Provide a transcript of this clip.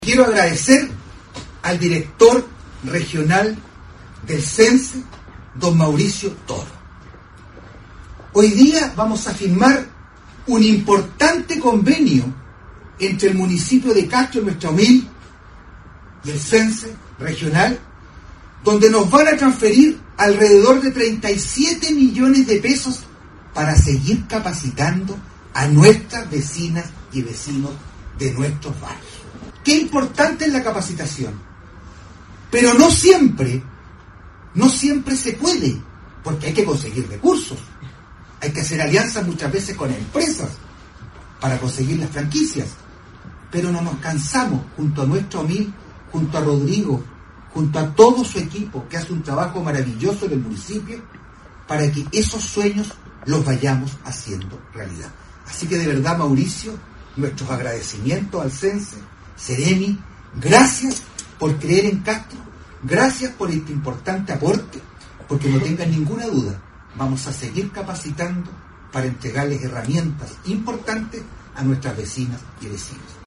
Quiero agradecer al director regional del CENSE, don Mauricio Toro. Hoy día vamos a firmar un importante convenio entre el municipio de Castro, Nuestra Humil, y el CENSE regional, donde nos van a transferir alrededor de 37 millones de pesos para seguir capacitando a nuestras vecinas y vecinos de nuestros barrios. Qué importante es la capacitación, pero no siempre se puede, porque hay que conseguir recursos, hay que hacer alianzas muchas veces con empresas para conseguir las franquicias, pero no nos cansamos junto a Nuestra Humil, junto a Rodrigo, junto a todo su equipo que hace un trabajo maravilloso en el municipio, para que esos sueños los vayamos haciendo realidad. Así que de verdad, Mauricio, nuestros agradecimientos al CENSE, Seremi, gracias por creer en Castro, gracias por este importante aporte, porque no tengan ninguna duda, vamos a seguir capacitando para entregarles herramientas importantes a nuestras vecinas y vecinos.